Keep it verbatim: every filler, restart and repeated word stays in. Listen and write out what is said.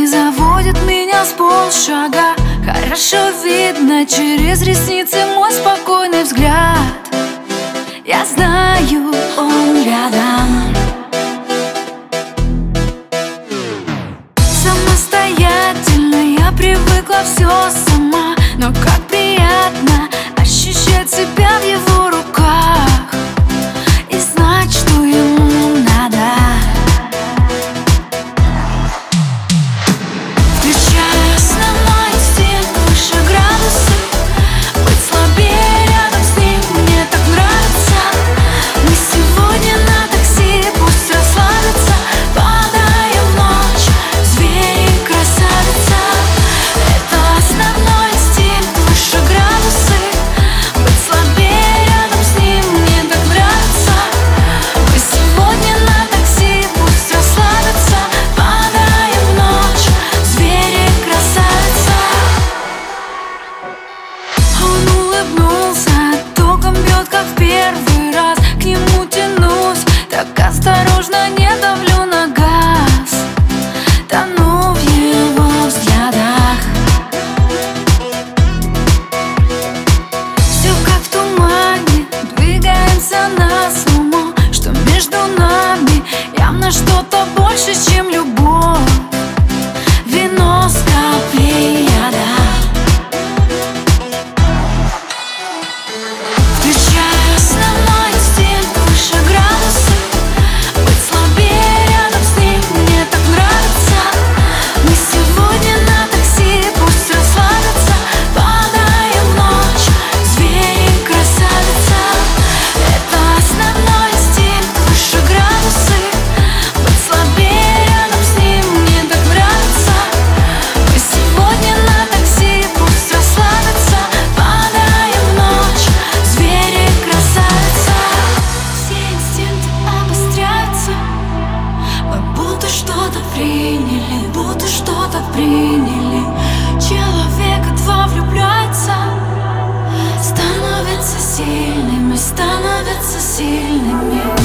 заводит меня с полшага. Хорошо видно через ресницы мой спокойный взгляд. Я знаю, он рядом. Самостоятельно я привыкла все сама, но как приятно ощущать себя в его руках и знать, что ему надо. Включая основной инстинкт выше градусы, быть слабее рядом с ним мне так нравится. Мы сегодня на такси, пусть расслабится. Падаем ночь, звери, красавица. Это основной инстинкт выше градусы, быть слабее рядом с ним мне так нравится. Мы сегодня на такси, пусть расслабится. Падаем ночь, звери, красавица. Он улыбнулся, током бьет, как в первый раз. К нему тянусь, так осторожно, не давлю на газ. Тону в его взглядах. Все как в тумане, двигаемся на сломо. Что между нами явно что-то больше, чем любовь. Вино с каплей яда. Включая основной инстинкт выше градусы, быть слабее рядом с ним мне так нравится. Мы сегодня на такси, пусть расслабится. Падаем ночь, звери, красавица. Это основной инстинкт выше градусы, быть слабее рядом с ним мне так нравится. Мы сегодня на такси, пусть расслабится. Падаем ночь, звери, красавица. Все инстинкты обостряются. Мы будто что-то приняли, будто что-то приняли. Человека два влюбляется, становятся сильными, становятся сильными.